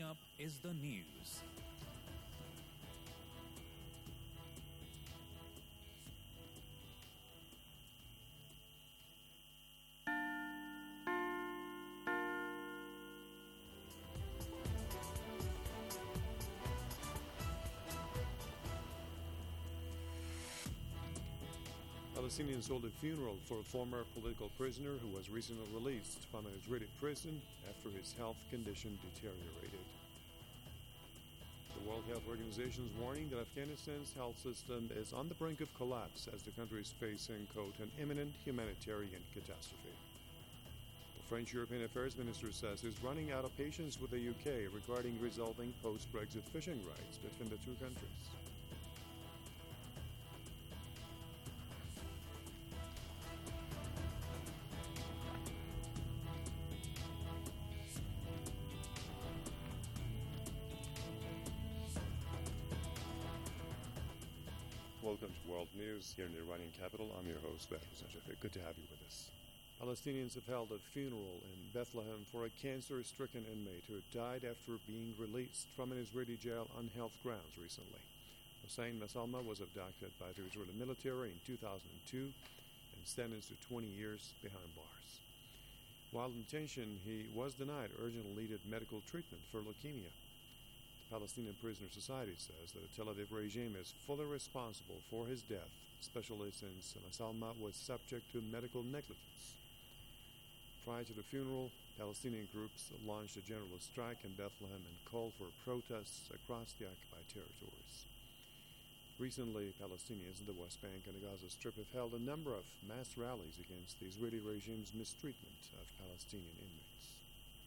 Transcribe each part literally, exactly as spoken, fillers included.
up is the news. Palestinians hold a funeral for a former political prisoner who was recently released from an Israeli prison after his health condition deteriorated. The World Health Organization is warning that Afghanistan's health system is on the brink of collapse as the country is facing, quote, an imminent humanitarian catastrophe. The French European Affairs Minister says he's running out of patience with the U K regarding resolving post-Brexit fishing rights between the two countries. Welcome to World News here in the Iranian capital. I'm your host, Behrouz Najafi. Good to have you with us. Palestinians have held a funeral in Bethlehem for a cancer-stricken inmate who died after being released from an Israeli jail on health grounds recently. Hossein Masalma was abducted by the Israeli military in two thousand two and sentenced to twenty years behind bars. While in detention, he was denied urgent needed medical treatment for leukemia. Palestinian Prisoner Society says that the Tel Aviv regime is fully responsible for his death, especially since Masalma was subject to medical negligence. Prior to the funeral, Palestinian groups launched a general strike in Bethlehem and called for protests across the occupied territories. Recently, Palestinians in the West Bank and the Gaza Strip have held a number of mass rallies against the Israeli regime's mistreatment of Palestinian inmates.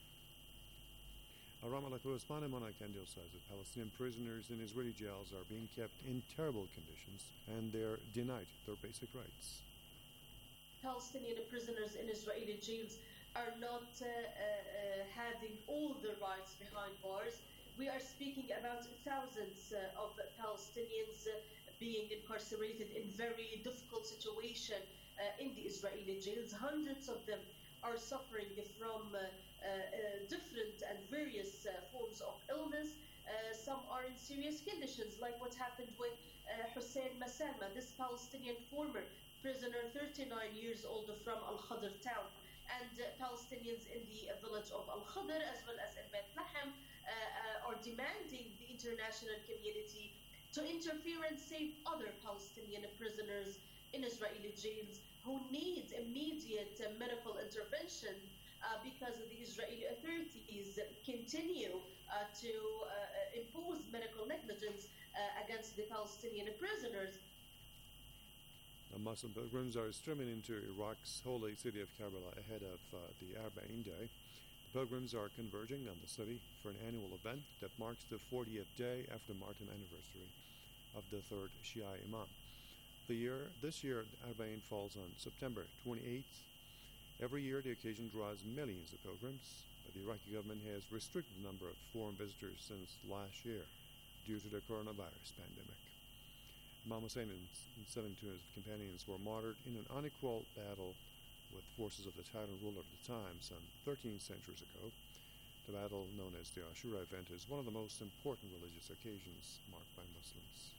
Our Ramallah correspondent Mona Kandil says that Palestinian prisoners in Israeli jails are being kept in terrible conditions and they're denied their basic rights. Palestinian prisoners in Israeli jails are not uh, uh, having all the rights behind bars. We are speaking about thousands uh, of Palestinians uh, being incarcerated in very difficult situation uh, in the Israeli jails. Hundreds of them are suffering from uh, uh, different and various uh, forms of illness. Uh, some are in serious conditions, like what happened with uh, Hossein Masalma, this Palestinian former prisoner, thirty-nine years old, from Al-Khadr town. And uh, Palestinians in the village of Al-Khadr, as well as in Bethlehem, uh, uh, are demanding the international community to interfere and save other Palestinian prisoners in Israeli jails who need immediate uh, medical intervention uh, because the Israeli authorities continue uh, to uh, impose medical negligence uh, against the Palestinian prisoners. Now, Muslim pilgrims are streaming into Iraq's holy city of Karbala ahead of uh, the Arba'in Day. The pilgrims are converging on the city for an annual event that marks the fortieth day after the martyrdom anniversary of the third Shia Imam. The year, this year, Arba'in falls on September twenty-eighth. Every year, the occasion draws millions of pilgrims, but the Iraqi government has restricted the number of foreign visitors since last year due to the coronavirus pandemic. Imam Hussein and seventy-two of his companions were martyred in an unequal battle with forces of the tyrant ruler of the time some thirteen centuries ago. The battle, known as the Ashura event, is one of the most important religious occasions marked by Muslims.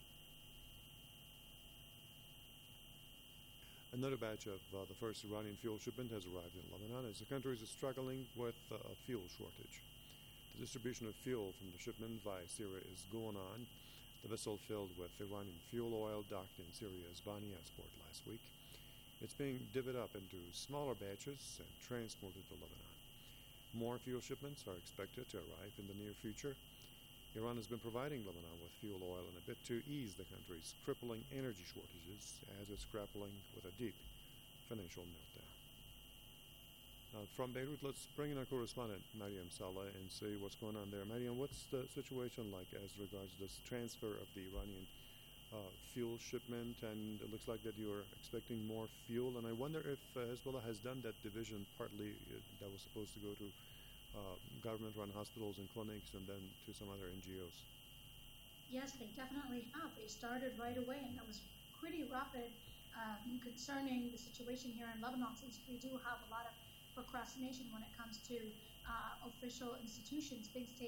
Another batch of uh, the first Iranian fuel shipment has arrived in Lebanon as the country is struggling with uh, a fuel shortage. The distribution of fuel from the shipment via Syria is going on. The vessel filled with Iranian fuel oil docked in Syria's Banias port last week. It's being divvied up into smaller batches and transported to Lebanon. More fuel shipments are expected to arrive in the near future. Iran has been providing Lebanon with fuel oil in a bid to ease the country's crippling energy shortages as it's grappling with a deep financial meltdown. Now, from Beirut, let's bring in our correspondent, Mariam Saleh, and see what's going on there. Mariam, what's the situation like as regards this transfer of the Iranian uh, fuel shipment? And it looks like that you are expecting more fuel. And I wonder if uh, Hezbollah has done that division partly uh, that was supposed to go to Uh, government-run hospitals and clinics and then to some other N G Os. Yes, they definitely have. They started right away, and that was pretty rapid um, concerning the situation here in Lebanon, since we do have a lot of procrastination when it comes to uh, official institutions. Things take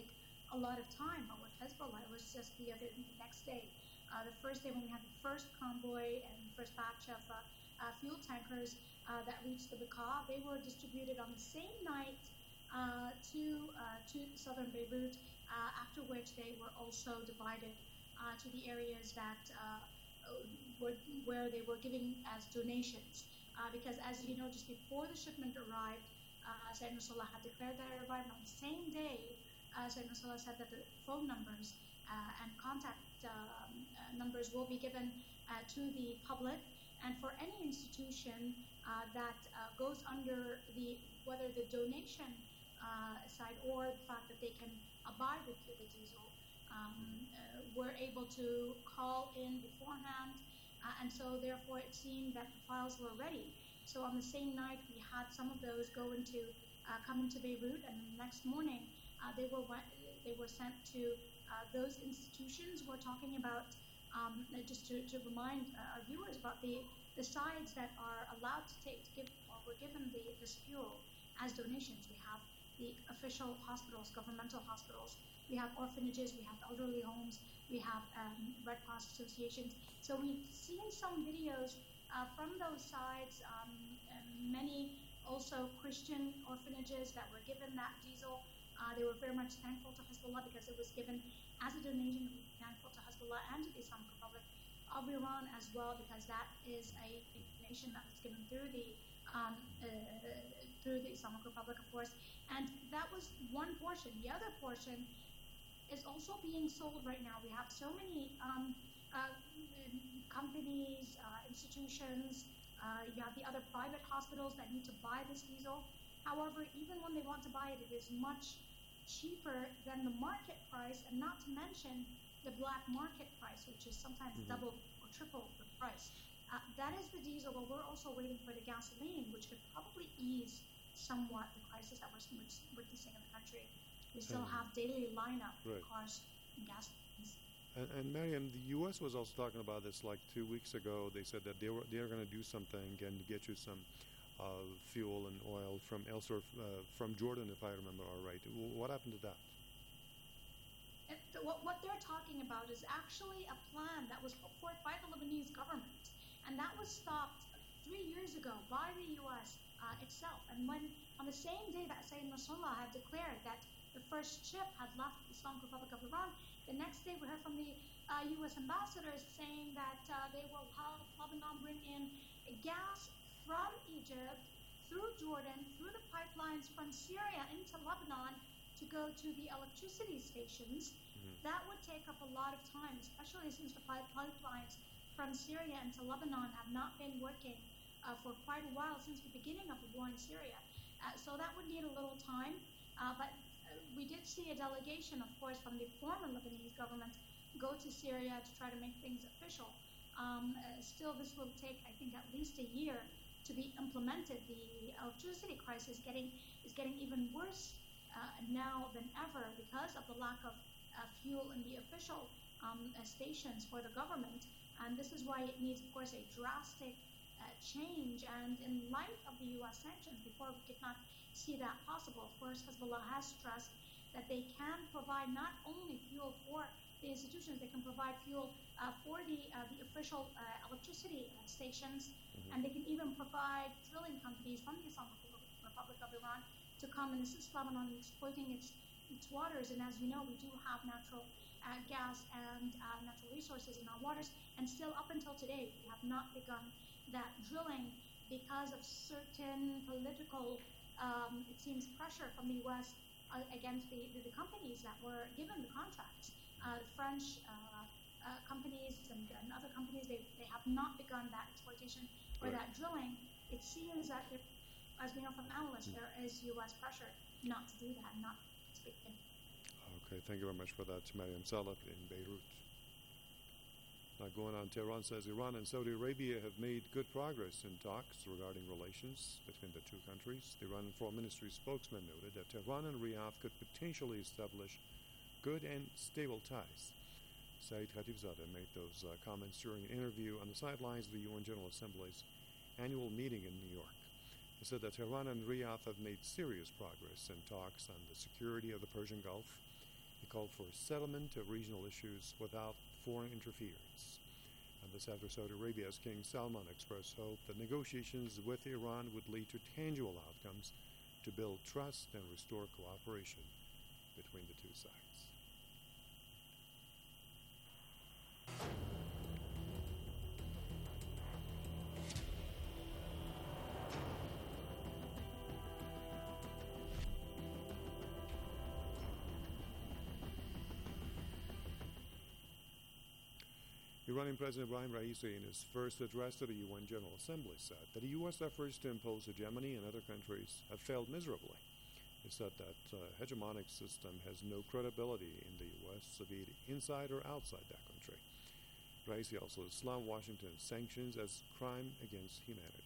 a lot of time. But with Hezbollah, it was just the other the next day. Uh, the first day when we had the first convoy and the first batch of uh, uh, fuel tankers uh, that reached the Bekaa, they were distributed on the same night uh, to uh, to southern Beirut, uh, after which they were also divided uh, to the areas that uh, were, where they were giving as donations. Uh, because as you know, just before the shipment arrived, uh, Sayyid Nasrallah had declared that it arrived on the same day. Uh, Sayyid Nasrallah said that the phone numbers uh, and contact um, uh, numbers will be given uh, to the public, and for any institution uh, that uh, goes under the whether the donation uh, side or the fact that they can abide with the diesel, um, uh, were able to call in beforehand, uh, and so therefore it seemed that the files were ready. So on the same night, we had some of those go into uh, come into Beirut, and the next morning uh, they were they were sent to uh, those institutions. We're talking about um, just to, to remind uh, our viewers about the the sides that are allowed to take to give or were given the this fuel as donations. We have the official hospitals, governmental hospitals. We have orphanages. We have elderly homes. We have um, Red Cross associations. So we've seen some videos uh, from those sides. Um, and many also Christian orphanages that were given that diesel. Uh, they were very much thankful to Hezbollah because it was given as a donation. We were thankful to Hezbollah and to the Islamic Republic of Iran as well, because that is a nation that was given through the um, uh, through the Islamic Republic, of course. And that was one portion. The other portion is also being sold right now. We have so many um, uh, companies, uh, institutions. Uh, you have the other private hospitals that need to buy this diesel. However, even when they want to buy it, it is much cheaper than the market price, and not to mention the black market price, which is sometimes mm-hmm. double or triple the price. Uh, that is the diesel, but we're also waiting for the gasoline, which could probably ease somewhat the crisis that we're witnessing in the country. We still um, have daily lineup right. of cars and gas. And, and Mariam, the U S was also talking about this like two weeks ago. They said that they were they are going to do something and get you some uh, fuel and oil from elsewhere, uh, from Jordan, if I remember all right. What happened to that? It, what, what they're talking about is actually a plan that was put forth by the Lebanese government, and that was stopped three years ago by the U S uh, itself. And when on the same day that Sayyid Nasrallah had declared that the first ship had left the Islamic Republic of Iran, the next day we heard from the uh, U S ambassadors saying that uh, they will help Lebanon bring in gas from Egypt, through Jordan, through the pipelines from Syria into Lebanon to go to the electricity stations. Mm-hmm. That would take up a lot of time, especially since the pipelines from Syria into Lebanon have not been working uh, for quite a while, since the beginning of the war in Syria. Uh, so that would need a little time. Uh, but we did see a delegation, of course, from the former Lebanese government go to Syria to try to make things official. Um, uh, still, this will take, I think, at least a year to be implemented. The electricity crisis getting is getting even worse uh, now than ever because of the lack of uh, fuel in the official um, uh, stations for the government. And this is why it needs, of course, a drastic uh, change. And in light of the U S sanctions, before we could not see that possible, of course, Hezbollah has stressed that they can provide not only fuel for the institutions, they can provide fuel uh, for the uh, the official uh, electricity uh, stations, mm-hmm. and they can even provide drilling companies from the Islamic Republic of Iran to come and assist Lebanon in exploiting its its waters. And as you know, we do have natural uh, gas and uh, natural resources in our waters, and still up until today, we have not begun that drilling because of certain political, um, it seems, pressure from the U S uh, against the, the, the companies that were given the contracts. Uh, the French uh, uh, companies and, and other companies, they, they have not begun that exploitation or right. that drilling. It seems that, there, as we know from analysts, there is U S pressure not to do that, not to begin. Okay, thank you very much for that, Mariam Saleh in Beirut. Now going on, Tehran says Iran and Saudi Arabia have made good progress in talks regarding relations between the two countries. The Iran Foreign Ministry spokesman noted that Tehran and Riyadh could potentially establish good and stable ties. Saeed Khatibzadeh made those uh, comments during an interview on the sidelines of the U N General Assembly's annual meeting in New York. He said that Tehran and Riyadh have made serious progress in talks on the security of the Persian Gulf He called for settlement of regional issues without foreign interference. And this after Saudi Arabia's King Salman expressed hope that negotiations with Iran would lead to tangible outcomes to build trust and restore cooperation between the two sides. Iranian President Ibrahim Raisi, in his first address to the U N General Assembly, said that the U S efforts to impose hegemony in other countries have failed miserably. He said that uh, hegemonic system has no credibility in the U S, be it inside or outside that country. Raisi also slammed Washington's sanctions as crime against humanity.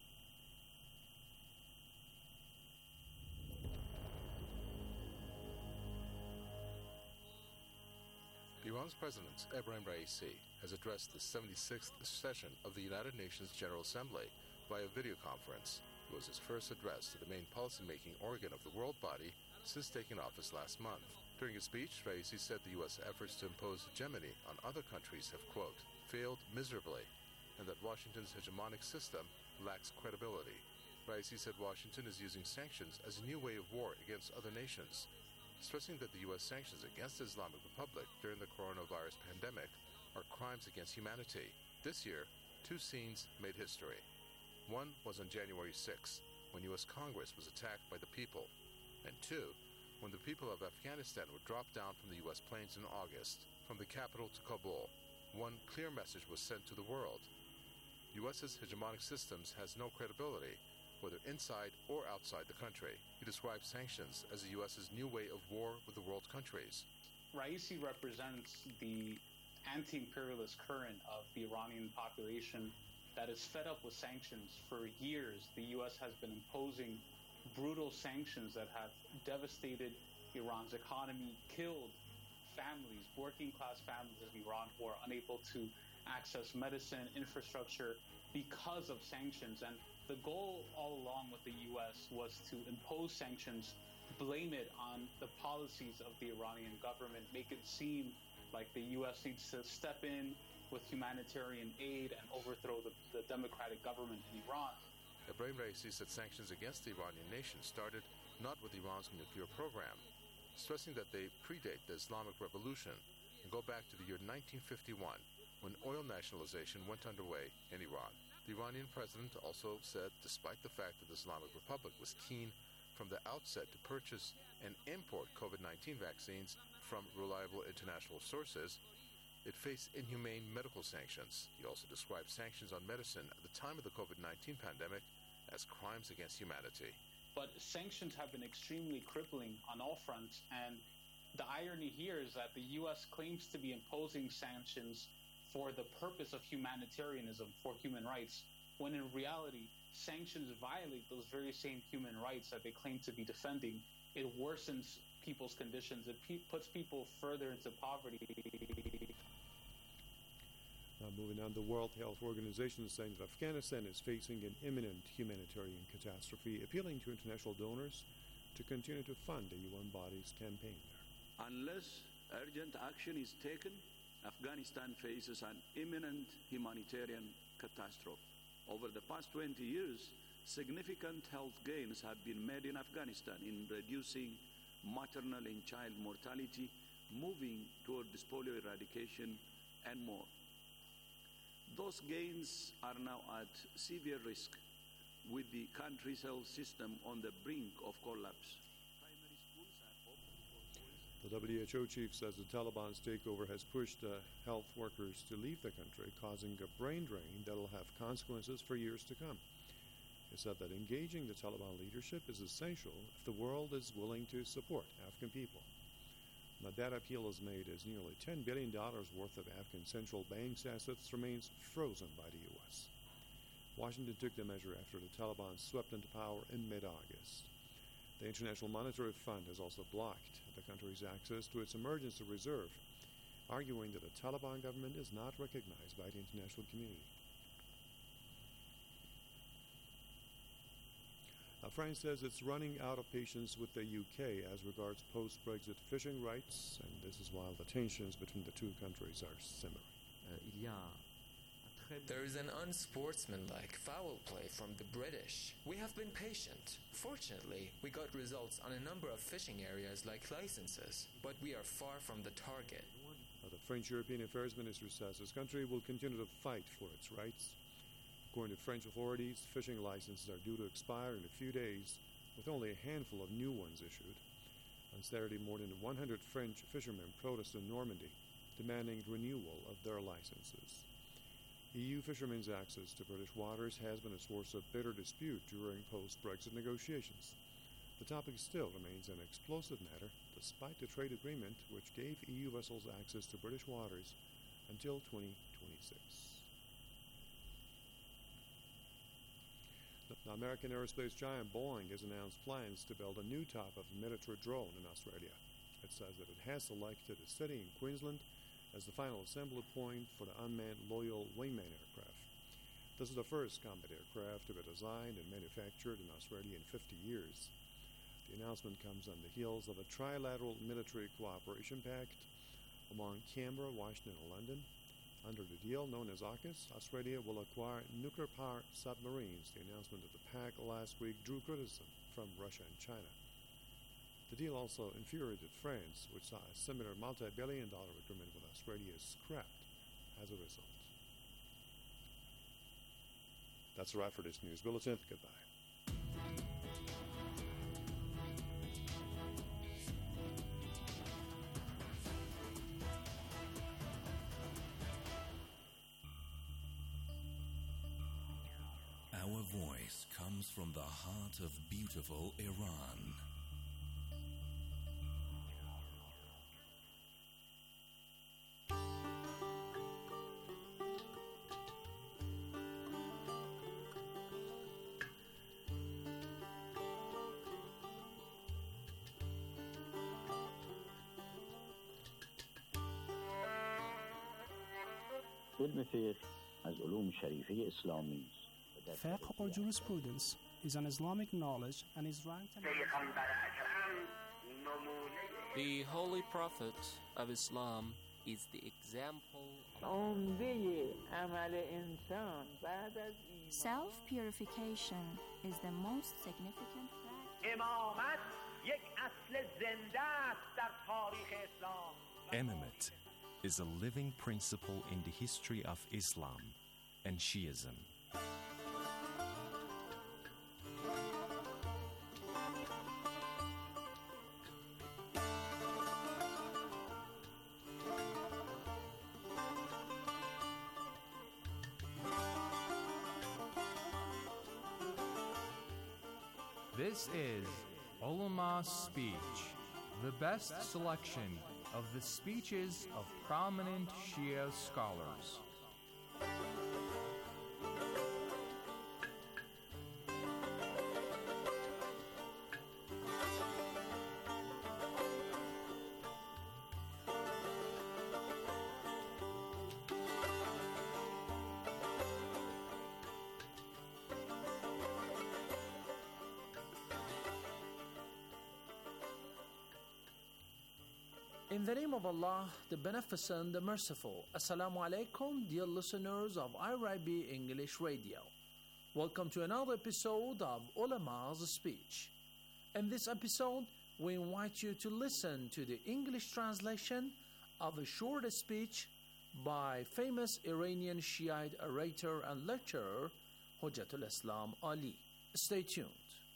Iran's President Ebrahim Raisi has addressed the seventy-sixth session of the United Nations General Assembly via video conference. It was his first address to the main policymaking organ of the world body since taking office last month. During his speech, Raisi said the U S efforts to impose hegemony on other countries have, quote, failed miserably, and that Washington's hegemonic system lacks credibility. Raisi said Washington is using sanctions as a new way of war against other nations, stressing that the U S sanctions against the Islamic Republic during the coronavirus pandemic are crimes against humanity. This year, two scenes made history. One was on January sixth, when U S Congress was attacked by the people, and two, when the people of Afghanistan were dropped down from the U S plains in August, from the capital to Kabul. One clear message was sent to the world. U S's hegemonic systems has no credibility, whether inside or outside the country. He described sanctions as the U S's new way of war with the world countries. Raisi represents the anti-imperialist current of the Iranian population that is fed up with sanctions. For years, the U S has been imposing brutal sanctions that have devastated Iran's economy, killed families, working-class families of Iran who are unable to access medicine, infrastructure because of sanctions. And the goal all along with the U S was to impose sanctions, blame it on the policies of the Iranian government, make it seem like the U S needs to step in with humanitarian aid and overthrow the, the democratic government in Iran. Ebrahim Raisi said sanctions against the Iranian nation started not with Iran's nuclear program, stressing that they predate the Islamic Revolution and go back to the year nineteen fifty-one, when oil nationalization went underway in Iran. The Iranian president also said despite the fact that the Islamic Republic was keen from the outset to purchase and import COVID nineteen vaccines from reliable international sources, it faced inhumane medical sanctions. He also described sanctions on medicine at the time of the COVID nineteen pandemic as crimes against humanity. But sanctions have been extremely crippling on all fronts, and the irony here is that the U S claims to be imposing sanctions for the purpose of humanitarianism, for human rights, when in reality, sanctions violate those very same human rights that they claim to be defending. It worsens people's conditions. It pe- puts people further into poverty. Now moving on, the World Health Organization is saying that Afghanistan is facing an imminent humanitarian catastrophe, appealing to international donors to continue to fund the U N body's campaign there. Unless urgent action is taken, Afghanistan faces an imminent humanitarian catastrophe. Over the past twenty years, significant health gains have been made in Afghanistan in reducing maternal and child mortality, moving toward polio eradication, and more. Those gains are now at severe risk, with the country's health system on the brink of collapse. The W H O chief says the Taliban's takeover has pushed uh, health workers to leave the country, causing a brain drain that will have consequences for years to come. He said that engaging the Taliban leadership is essential if the world is willing to support Afghan people. Now, that appeal is made as nearly ten billion dollars worth of Afghan central bank's assets remains frozen by the U S. Washington took the measure after the Taliban swept into power in mid-August. The International Monetary Fund has also blocked the country's access to its emergency reserve, arguing that the Taliban government is not recognized by the international community. Now, France says it's running out of patience with the U K as regards post-Brexit fishing rights, and this is while the tensions between the two countries are simmering. Uh, il y a There is an unsportsmanlike foul play from the British. We have been patient. Fortunately, we got results on a number of fishing areas like licenses, but we are far from the target. Uh, the French European Affairs Minister says his country will continue to fight for its rights. According to French authorities, fishing licenses are due to expire in a few days, with only a handful of new ones issued. On Saturday, more than one hundred French fishermen protested in Normandy, demanding renewal of their licenses. E U fishermen's access to British waters has been a source of bitter dispute during post-Brexit negotiations. The topic still remains an explosive matter, despite the trade agreement which gave E U vessels access to British waters until twenty twenty-six. The American aerospace giant Boeing has announced plans to build a new type of military drone in Australia. It says that it has selected a city in Queensland as the final assembly point for the unmanned Loyal Wingman aircraft. This is the first combat aircraft to be designed and manufactured in Australia in fifty years. The announcement comes on the heels of a trilateral military cooperation pact among Canberra, Washington, and London. Under the deal known as AUKUS, Australia will acquire nuclear-powered submarines. The announcement of the pact last week drew criticism from Russia and China. The deal also infuriated France, which saw a similar multi-billion dollar agreement with Australia scrapped as a result. That's a wrap for this news bulletin. Goodbye. Our voice comes from the heart of beautiful Iran. Fiqh or jurisprudence is an Islamic knowledge and is ranked. The Holy Prophet of Islam is the example. Self-purification is the most significant practice. Imamate is a living principle in the history of Islam and Shiism. This is Ulama Speech, the best selection of the speeches of prominent Shia scholars. In the name of Allah, the Beneficent, the Merciful. Assalamu alaikum, dear listeners of I R I B English Radio. Welcome to another episode of Ulama's Speech. In this episode, we invite you to listen to the English translation of a short speech by famous Iranian Shiite orator and lecturer, Hujjatul Islam Ali. Stay tuned.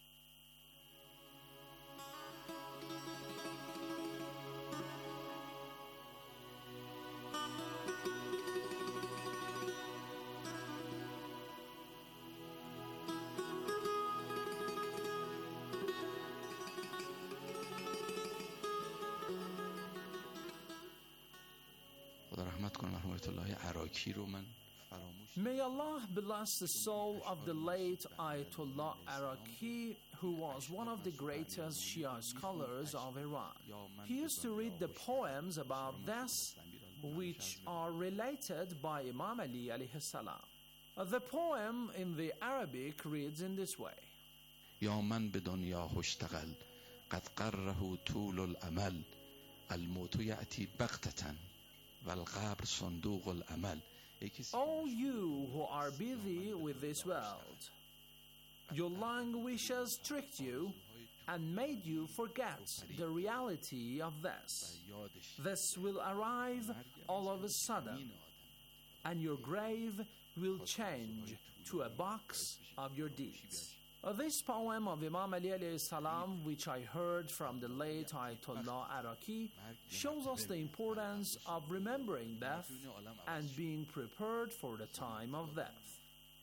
May Allah bless the soul of the late Ayatollah Araki, who was one of the greatest Shia scholars of Iran. He used to read the poems about this, which are related by Imam Ali alayhi salam. The poem in the Arabic reads in this way. یا من به دنیا هشتغل قد قره طول الامل الموت یأتی بغتة والقبر صندوق العمل. All you who are busy with this world, your language has tricked you and made you forget the reality of this. This will arrive all of a sudden, and your grave will change to a box of your deeds. Uh, this poem of Imam Ali alayhi salam, which I heard from the late Ayatollah Araki, shows us the importance of remembering death and being prepared for the time of death.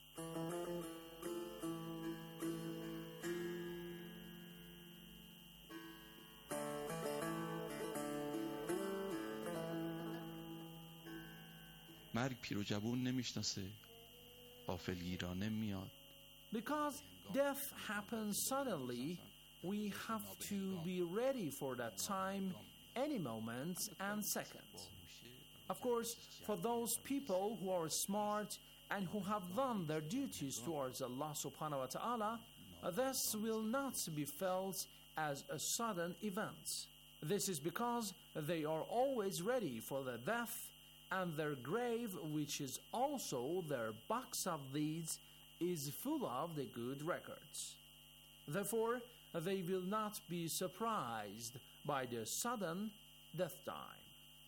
مرگ پیر و جوون نمیشناسه، غافلگیرانه میاد. Because death happens suddenly, we have to be ready for that time any moment and second. Of course, for those people who are smart and who have done their duties towards Allah subhanahu wa ta'ala, this will not be felt as a sudden event. This is because they are always ready for the death, and their grave, which is also their box of deeds, is full of the good records. Therefore, they will not be surprised by the sudden death time.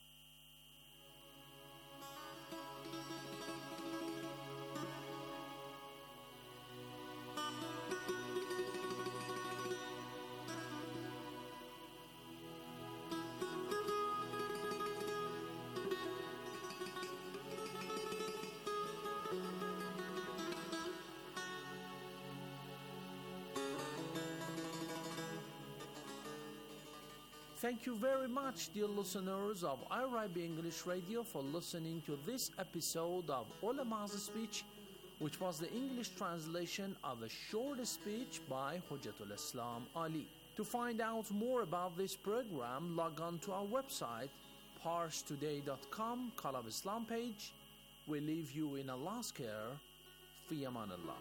Thank you very much, dear listeners of I R I B English Radio, for listening to this episode of Ulama's Speech, which was the English translation of a short speech by Hujjatul Islam Ali. To find out more about this program, log on to our website, pars today dot com, column Islam page. We leave you in Allah's care. Fi aman Allah.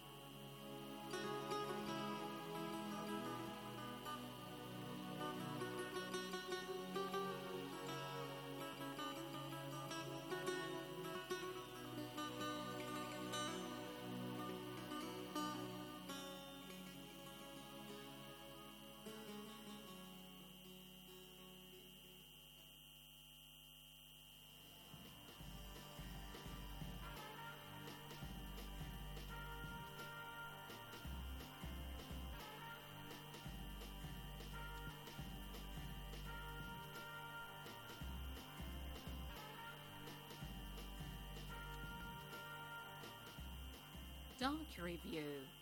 Dark Review.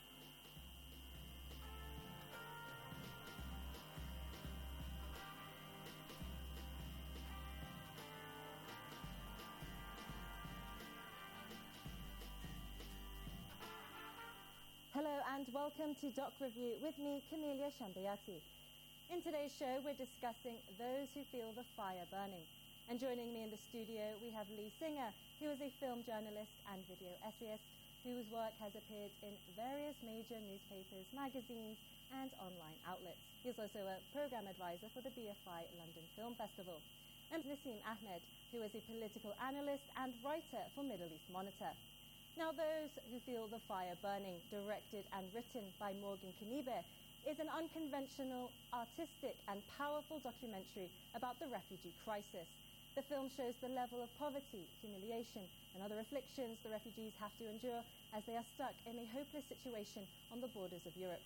Hello and welcome to Doc Review with me, Camelia Shambayati. In today's show, we're discussing those who feel the fire burning. And joining me in the studio, we have Lee Singer, who is a film journalist and video essayist, whose work has appeared in various major newspapers, magazines, and online outlets. He is also a program advisor for the B F I London Film Festival. And Nassim Ahmed, who is a political analyst and writer for Middle East Monitor. Now, Those Who Feel the Fire Burning, directed and written by Morgan Kanibe, is an unconventional, artistic, and powerful documentary about the refugee crisis. The film shows the level of poverty, humiliation, and other afflictions the refugees have to endure as they are stuck in a hopeless situation on the borders of Europe.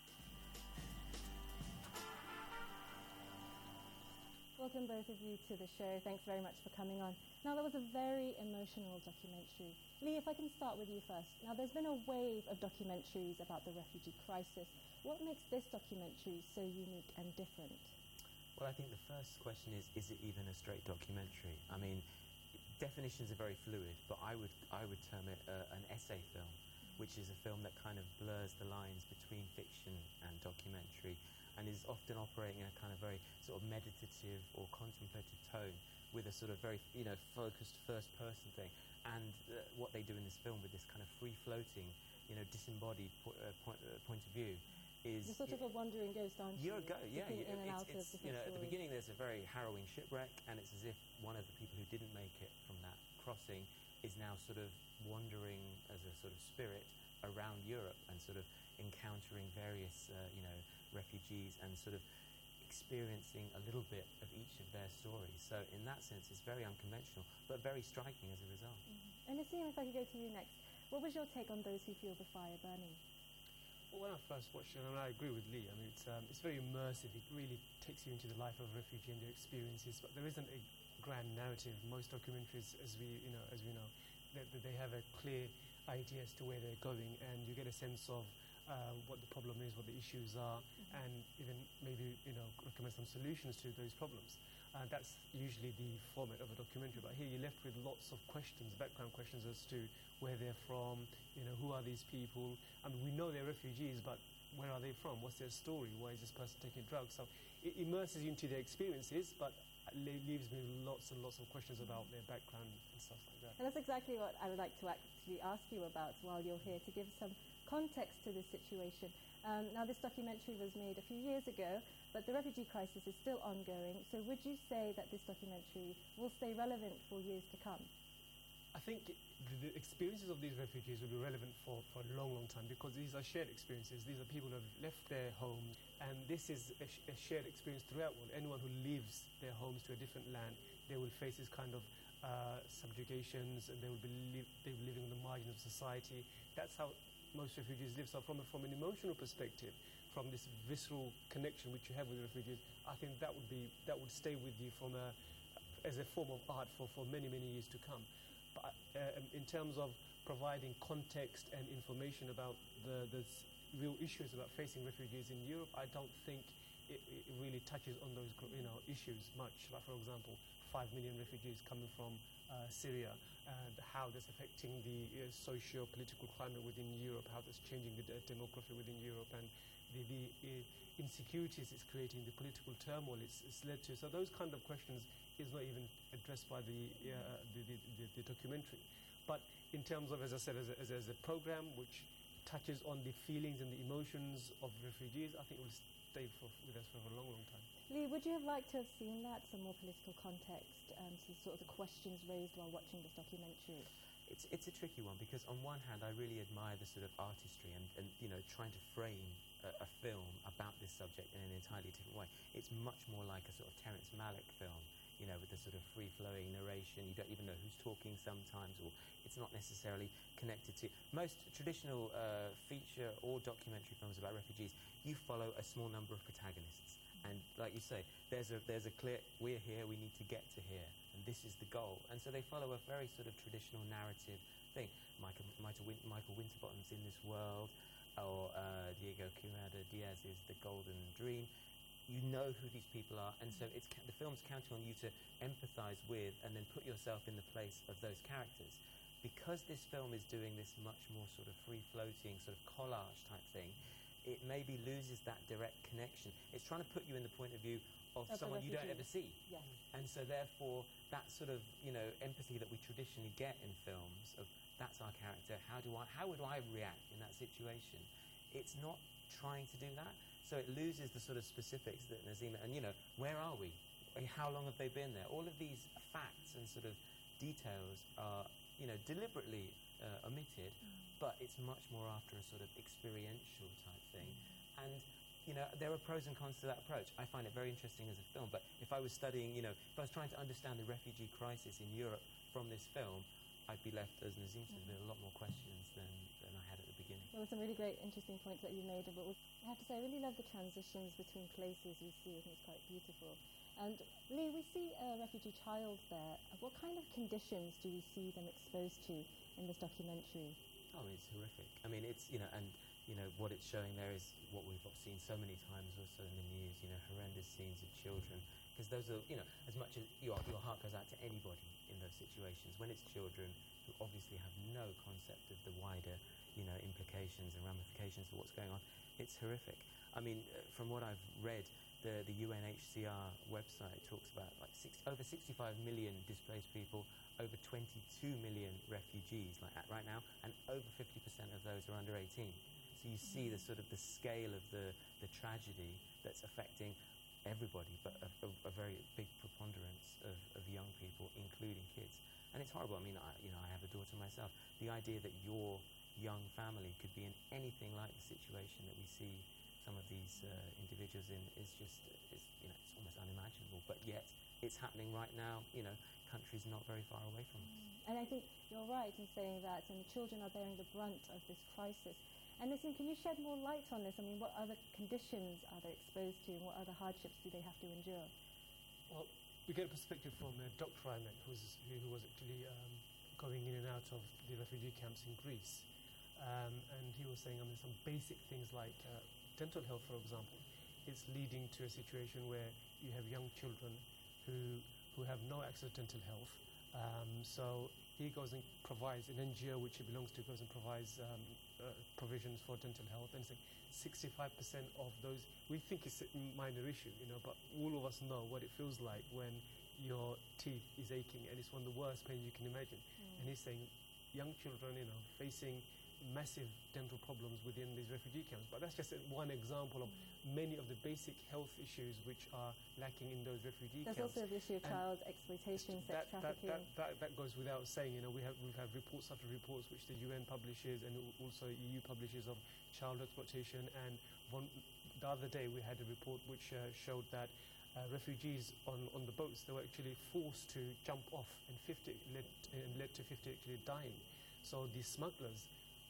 Welcome both of you to the show. Thanks very much for coming on. Now, that was a very emotional documentary. Lee, if I can start with you first. Now, there's been a wave of documentaries about the refugee crisis. What makes this documentary so unique and different? Well, I think the first question is, is it even a straight documentary? I mean, definitions are very fluid, but I would I would term it uh, an essay film, which is a film that kind of blurs the lines between fiction and documentary, and is often operating in a kind of very sort of meditative or contemplative tone, with a sort of very, you know, focused first-person thing. And uh, what they do in this film with this kind of free-floating, you know, disembodied po- uh, point, uh, point of view is... You're sort of a wandering ghost, aren't you? You're a ghost, yeah. You, in and it's, out it's, of you know, at the stories. beginning there's a very harrowing shipwreck, and it's as if one of the people who didn't make it from that crossing is now sort of wandering as a sort of spirit around Europe and sort of encountering various, uh, you know, refugees and sort of experiencing a little bit of each of their stories. So in that sense, it's very unconventional, but very striking as a result. Mm-hmm. And Nassim, if I could go to you next, what was your take on those who feel the fire burning? Well, when I first watched it, I mean, I agree with Lee. I mean, it's um, it's very immersive. It really takes you into the life of a refugee and their experiences. But there isn't a grand narrative. Most documentaries, as we you know, as we know, that they, they have a clear idea as to where they're going, and you get a sense of uh, what the problem is, what the issues are, mm-hmm. and even maybe you know recommend some solutions to those problems. Uh, that's usually the format of a documentary. But here you're left with lots of questions, background questions as to where they're from, you know, who are these people? I mean, we know they're refugees, but where are they from? What's their story? Why is this person taking drugs? So it immerses you into their experiences, but le- leaves me with lots and lots of questions about their background and stuff like that. And that's exactly what I would like to actually ask you about while you're here, to give some context to this situation. Um, now, this documentary was made a few years ago, but the refugee crisis is still ongoing. So would you say that this documentary will stay relevant for years to come? I think the, the experiences of these refugees will be relevant for, for a long, long time, because these are shared experiences. These are people who have left their homes, and this is a, sh- a shared experience throughout the world. Anyone who leaves their homes to a different land, they will face this kind of uh, subjugations, and they will be li- they will be living on the margin of society. That's how most refugees live. So from, a, from an emotional perspective, from this visceral connection which you have with the refugees, I think that would be that would stay with you from a, as a form of art for, for many, many years to come. But uh, in terms of providing context and information about the, the real issues about facing refugees in Europe, I don't think it, it really touches on those you know issues much. Like, for example, five million refugees coming from uh, Syria, and how that's affecting the uh, socio-political climate within Europe, how that's changing the de- demography within Europe, and the, the uh, insecurities it's creating, the political turmoil it's, it's led to. So those kind of questions is not even addressed by the, uh, the, the, the, the documentary. But in terms of, as I said, as a, as a, as a program which touches on the feelings and the emotions of refugees, I think it will stay for, with us for a long, long time. Lee, would you have liked to have seen that, some more political context, um, to sort of the questions raised while watching this documentary? It's it's a tricky one, because on one hand I really admire the sort of artistry and, and you know, trying to frame a, a film about this subject in an entirely different way. It's much more like a sort of Terrence Malick film, you know, with the sort of free-flowing narration. You don't even know who's talking sometimes, or it's not necessarily connected to... Most traditional uh, feature or documentary films about refugees, you follow a small number of protagonists. And like you say, there's a there's a clear, we're here, we need to get to here, and this is the goal. And so they follow a very sort of traditional narrative thing. Michael, Michael, Win- Michael Winterbottom's In This World, or uh, Diego Quirada Diaz is The Golden Dream. You know who these people are, and so it's ca- the film's counting on you to empathise with and then put yourself in the place of those characters. Because this film is doing this much more sort of free-floating, sort of collage type thing, it maybe loses that direct connection. It's trying to put you in the point of view of, of someone you don't ever see. Yes. And so therefore, that sort of, you know, empathy that we traditionally get in films of, that's our character, how do I, how would I react in that situation? It's not trying to do that. So it loses the sort of specifics that Nassim, and you know, where are we? How long have they been there? All of these facts and sort of details are, you know, deliberately uh, omitted, mm. but it's much more after a sort of experiential type thing. Mm. And, you know, there are pros and cons to that approach. I find it very interesting as a film, but if I was studying, you know, if I was trying to understand the refugee crisis in Europe from this film, I'd be left, as Nassim said, with a lot more questions than, than I had at the beginning. Well, some really great, interesting points that you made. But I have to say, I really love the transitions between places we see. I think it's quite beautiful. And Lee, we see a refugee child there. What kind of conditions do we see them exposed to in this documentary? Oh, it's horrific. I mean, it's, you know, and, you know, what it's showing there is what we've seen so many times also in the news, you know, horrendous scenes of children. Because those are, you know, as much as your, your heart goes out to anybody in those situations, when it's children who obviously have no concept of the wider, you know, implications and ramifications of what's going on, it's horrific. I mean, uh, from what I've read, the, the U N H C R website talks about like six, over sixty-five million displaced people, over twenty-two million refugees like at right now, and over fifty percent of those are under eighteen. So you see the sort of the scale of the, the tragedy that's affecting everybody, but a, a, a very big preponderance of, of young people, including kids. And it's horrible. I mean, I, you know, I have a daughter myself. The idea that your young family could be in anything like the situation that we see some of these uh, individuals in is just, is, you know, it's almost unimaginable. But yet, it's happening right now, you know, countries not very far away from us. And I think you're right in saying that, and children are bearing the brunt of this crisis. And Nassim, can you shed more light on this? I mean, what other conditions are they exposed to, and what other hardships do they have to endure? Well, we get a perspective from a doctor I met who's, who, who was actually um, going in and out of the refugee camps in Greece. Um, and he was saying, I mean, some basic things like uh, dental health, for example, it's leading to a situation where you have young children who who have no access to dental health. Um, so he goes and provides, an N G O which he belongs to goes and provides um, uh, provisions for dental health. And it's like sixty-five percent of those, we think it's a minor issue, you know, but all of us know what it feels like when your teeth is aching, and it's one of the worst pain you can imagine. Mm. And he's saying young children, you know, facing massive dental problems within these refugee camps. But that's just one example of mm. many of the basic health issues which are lacking in those refugee There's camps. There's also the issue of and child exploitation, sex that, trafficking. That, that, that, that goes without saying. You know, we have we've had reports after reports which the U N publishes and also E U publishes of child exploitation. And one, the other day we had a report which uh, showed that uh, refugees on, on the boats, they were actually forced to jump off, and fifty led, and led to fifty actually dying. So the smugglers,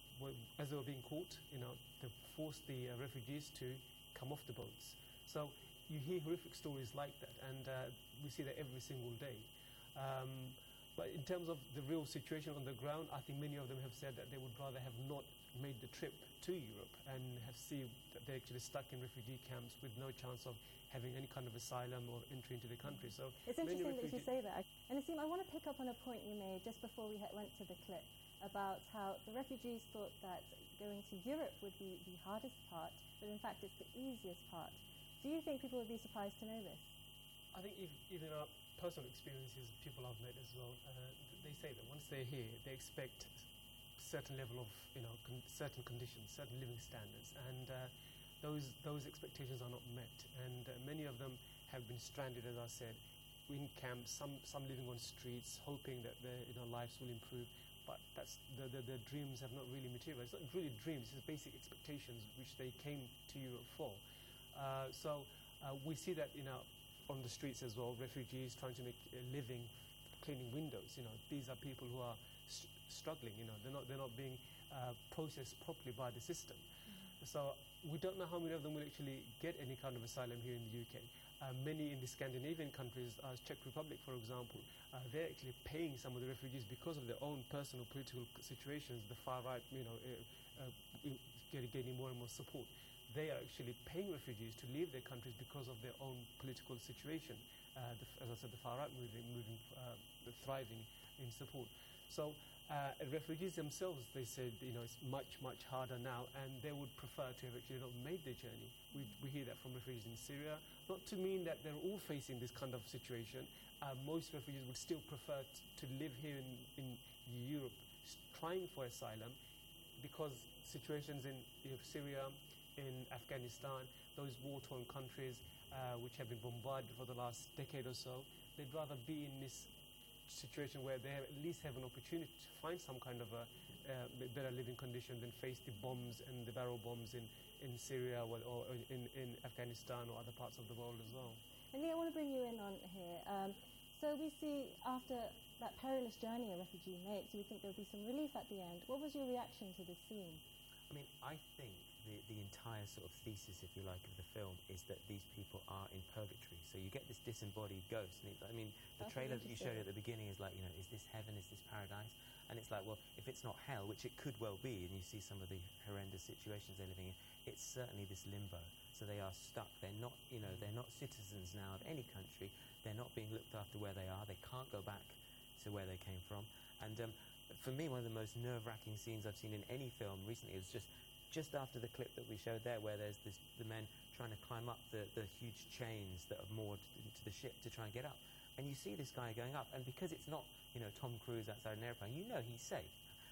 as they were being caught, you know, they forced the uh, refugees to come off the boats. So you hear horrific stories like that, and uh, we see that every single day. Um, but in terms of the real situation on the ground, I think many of them have said that they would rather have not made the trip to Europe and have seen that they're actually stuck in refugee camps with no chance of having any kind of asylum or entry into the country. So it's interesting that you say that. And Nassim, I want to pick up on a point you made just before we ha- went to the clip, about how the refugees thought that going to Europe would be the hardest part, but in fact it's the easiest part. Do you think people would be surprised to know this? I think if, even our personal experiences, people I've met as well, uh, they say that once they're here, they expect certain level of, you know, con- certain conditions, certain living standards, and uh, those those expectations are not met. And uh, many of them have been stranded, as I said, in camps, some some living on streets, hoping that their, you know, lives will improve. But that's the, the, the dreams have not really materialized. It's not really dreams, it's basic expectations which they came to Europe for. Uh, so uh, we see that, you know, on the streets as well, refugees trying to make a living cleaning windows. You know, these are people who are st- struggling. You know, they're not they're not being uh, processed properly by the system. Mm-hmm. So we don't know how many of them will actually get any kind of asylum here in the U K. Uh, many in the Scandinavian countries, uh, Czech Republic, for example, uh, they're actually paying some of the refugees because of their own personal political situations. The far right, you know, uh, uh, getting, getting more and more support. They are actually paying refugees to leave their countries because of their own political situation. Uh, the, as I said, the far right moving, moving uh, thriving in support. So uh, refugees themselves, they said, you know, it's much, much harder now, and they would prefer to have actually not made the journey. We, we hear that from refugees in Syria. Not to mean that they're all facing this kind of situation. Uh, most refugees would still prefer t- to live here in, in Europe, trying for asylum, because situations in you know, Syria, in Afghanistan, those war-torn countries uh, which have been bombarded for the last decade or so, they'd rather be in this situation where they have, at least have an opportunity to find some kind of a uh, better living condition than face the bombs and the barrel bombs in, in Syria or, or in, in Afghanistan or other parts of the world as well. And Lee, I want to bring you in on here. Um, so we see after that perilous journey a refugee makes, we think there'll be some relief at the end. What was your reaction to this scene? I mean, I think the, the entire sort of thesis, if you like, of the film is that these people are in purgatory. So you get this disembodied ghost. And it, I mean, the That's trailer that you showed at the beginning is like, you know, is this heaven, is this paradise? And it's like, well, if it's not hell, which it could well be, and you see some of the horrendous situations they're living in, it's certainly this limbo. So they are stuck. They're not, you know, they're not citizens now of any country. They're not being looked after where they are. They can't go back to where they came from. And um, for me, one of the most nerve-wracking scenes I've seen in any film recently was just just after the clip that we showed there, where there's this, the men trying to climb up the, the huge chains that are moored to the ship to try and get up. And you see this guy going up, and because it's not, you know, Tom Cruise outside an airplane, you know he's safe.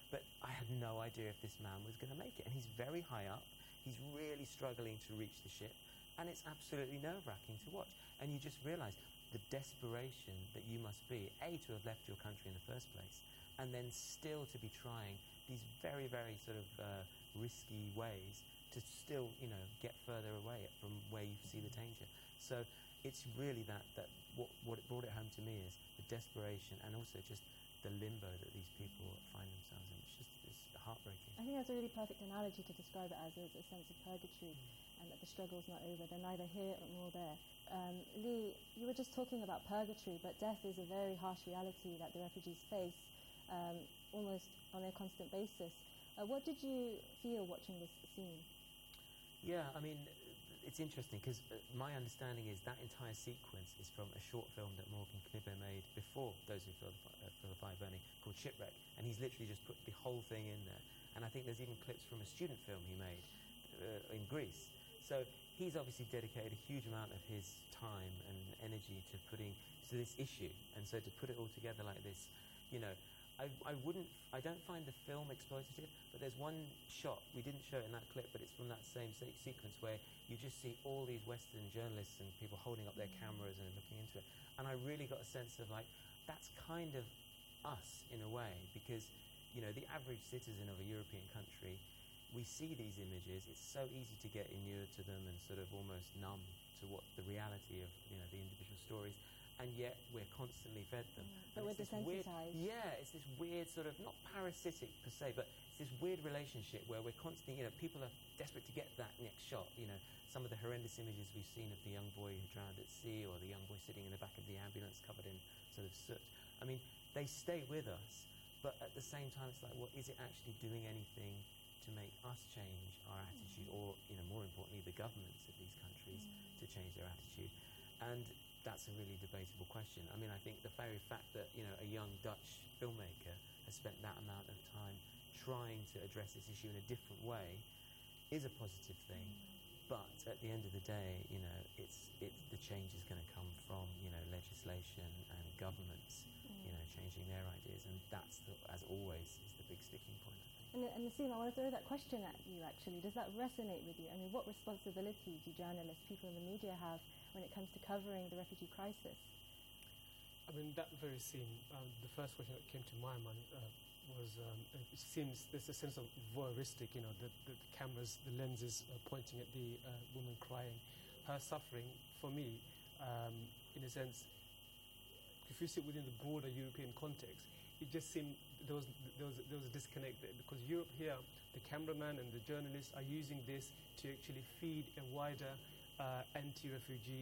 But I had no idea if this man was going to make it. And he's very high up. He's really struggling to reach the ship. And it's absolutely nerve-wracking to watch. And you just realise the desperation that you must be, A, to have left your country in the first place, and then still to be trying these very, very sort of uh, risky ways to still, you know, get further away from where you see the danger. So it's really that, that what, what it brought it home to me is the desperation and also just the limbo that these people find themselves in. It's just it's heartbreaking. I think that's a really perfect analogy to describe it as, as a sense of purgatory, mm. and that the struggle's not over. They're neither here nor there. Um, Lee, you were just talking about purgatory, but death is a very harsh reality that the refugees face um, almost on a constant basis. Uh, what did you feel watching this scene? Yeah, I mean, it's interesting because uh, my understanding is that entire sequence is from a short film that Morgan Knibe made before Those Who Feel the, Fi- uh, Feel the Fire Burning, called Shipwreck, and he's literally just put the whole thing in there. And I think there's even clips from a student film he made uh, in Greece. So he's obviously dedicated a huge amount of his time and energy to putting to this issue, and so to put it all together like this, you know, I, I wouldn't, I don't find the film exploitative, but there's one shot, we didn't show it in that clip, but it's from that same se- sequence where you just see all these Western journalists and people holding up their cameras and looking into it. And I really got a sense of like, that's kind of us in a way, because, you know, the average citizen of a European country, we see these images, it's so easy to get inured to them and sort of almost numb to what the reality of, you know, the individual stories. And yet we're constantly fed them. Mm, but we're desensitized. Yeah, it's this weird sort of, not parasitic per se, but it's this weird relationship where we're constantly, you know, people are desperate to get that next shot. You know, some of the horrendous images we've seen of the young boy who drowned at sea, or the young boy sitting in the back of the ambulance covered in sort of soot. I mean, they stay with us, but at the same time it's like, well, is it actually doing anything to make us change our attitude, mm. or, you know, more importantly, the governments of these countries mm. to change their attitude? And that's a really debatable question. I mean, I think the very fact that, you know, a young Dutch filmmaker has spent that amount of time trying to address this issue in a different way is a positive thing. Mm. But at the end of the day, you know, it's it, the change is going to come from, you know, legislation and governments, mm. you know, changing their ideas, and that's, the, as always, is the big sticking point, I think. And, and Nassim, I want to throw that question at you, actually. Does that resonate with you? I mean, what responsibility do journalists, people in the media have when it comes to covering the refugee crisis? I mean, that very scene, um, the first question that came to my mind uh, was, um, it seems there's a sense of voyeuristic, you know, the, the, the cameras, the lenses uh, pointing at the uh, woman crying. Her suffering, for me, um, in a sense, if you sit within the broader European context, it just seemed there was, there was, there was a disconnect there, because Europe here, the cameraman and the journalists are using this to actually feed a wider uh, anti-refugee,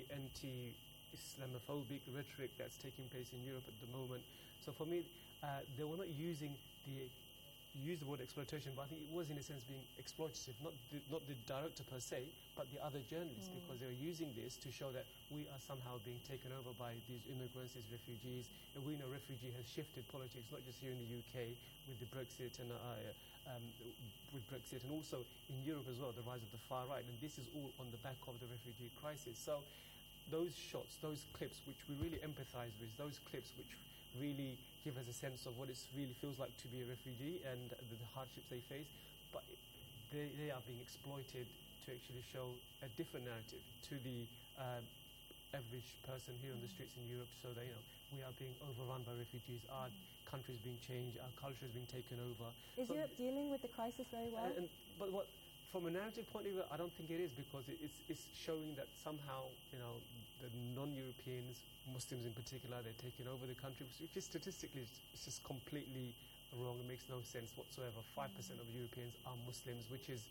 anti-Islamophobic rhetoric that's taking place in Europe at the moment. So for me, uh, they were not using the, use the word exploitation, but I think it was in a sense being exploitative, not the, not the director per se, but the other journalists, mm. because they were using this to show that we are somehow being taken over by these immigrants, these refugees, and we know refugee has shifted politics, not just here in the U K with the Brexit and uh, um, with Brexit, and also in Europe as well, the rise of the far right, and this is all on the back of the refugee crisis. So those shots, those clips which we really empathize with, those clips which really give us a sense of what it really feels like to be a refugee and the, the hardships they face, but they, they are being exploited to actually show a different narrative to the uh, average person here on the streets in Europe, so that, you know, we are being overrun by refugees, our mm. country is being changed, our culture is being taken over. Is so Europe dealing with the crisis very well? And, and, but what, from a narrative point of view, I don't think it is, because it, it's, it's showing that somehow, you know, the non-Europeans, Muslims in particular, they're taking over the country, which is statistically it's just completely wrong. It makes no sense whatsoever. Five percent of Europeans are Muslims, which is,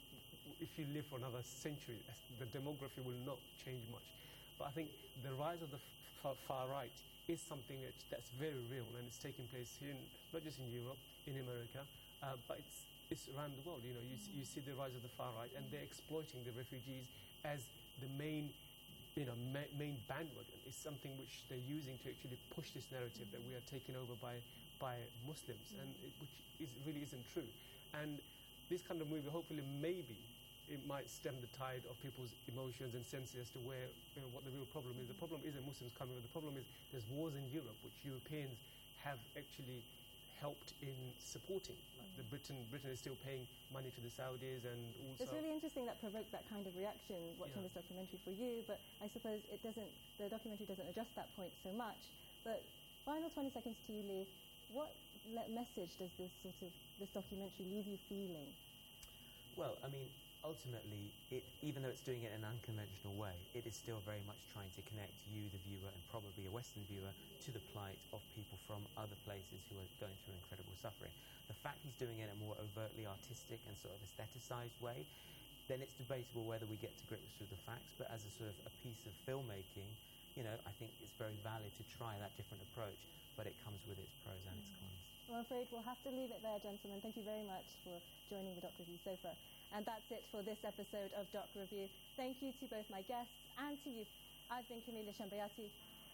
if you live for another century, the demography will not change much. But I think the rise of the f- far right is something that, that's very real, and it's taking place here, in, not just in Europe, in America, uh, but it's it's around the world. You know, you, mm. you see the rise of the far right, and they're exploiting the refugees as the main, you know, ma- main bandwagon. It's something which they're using to actually push this narrative mm. that we are taken over by by Muslims, mm. and it, which is, really isn't true. And this kind of movie, hopefully, maybe it might stem the tide of people's emotions and senses as to where, you know, what the real problem is. The problem isn't Muslims coming over. The problem is there's wars in Europe, which Europeans have actually helped in supporting. Like the Britain, Britain is still paying money to the Saudis, and also it's really interesting that provoked that kind of reaction watching Yeah. this documentary for you. But I suppose it doesn't. The documentary doesn't address that point so much. But final twenty seconds to you, Lee. What le- message does this sort of this documentary leave you feeling? Well, I mean, ultimately, it, even though it's doing it in an unconventional way, it is still very much trying to connect you, the viewer, and probably a Western viewer, to the plight of people from other places who are going through incredible suffering. The fact he's doing it in a more overtly artistic and sort of aestheticized way, then it's debatable whether we get to grips with the facts, but as a sort of a piece of filmmaking, you know, I think it's very valid to try that different approach, but it comes with its pros and its cons. Well, I'm afraid we'll have to leave it there, gentlemen. Thank you very much for joining the Doc Review sofa. And that's it for this episode of Doc Review. Thank you to both my guests and to you. I've been Camelia Shambayati.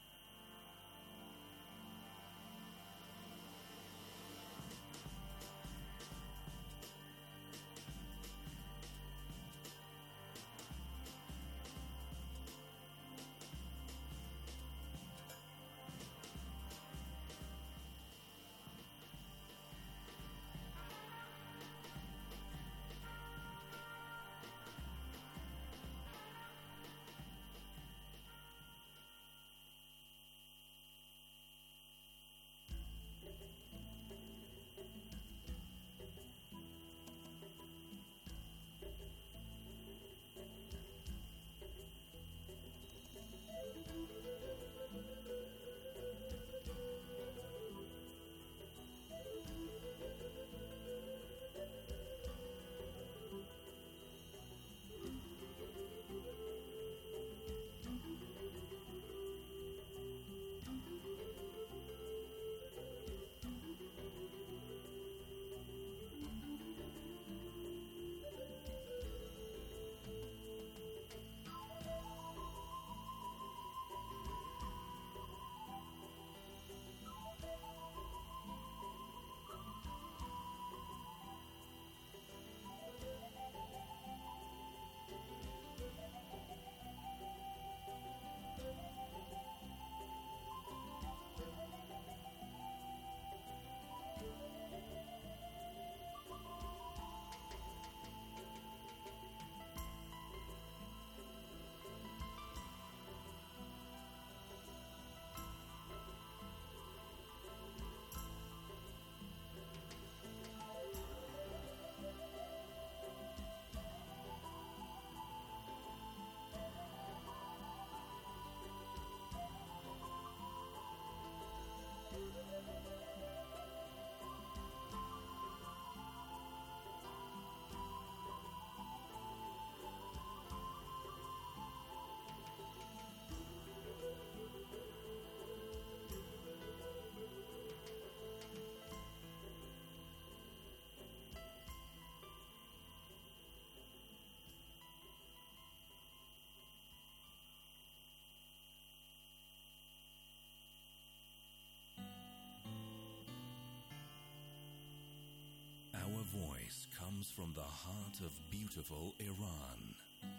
Our voice comes from the heart of beautiful Iran.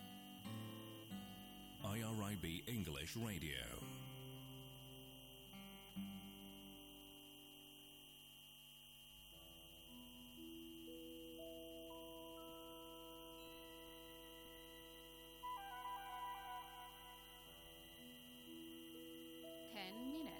I R I B English Radio. Ten minutes.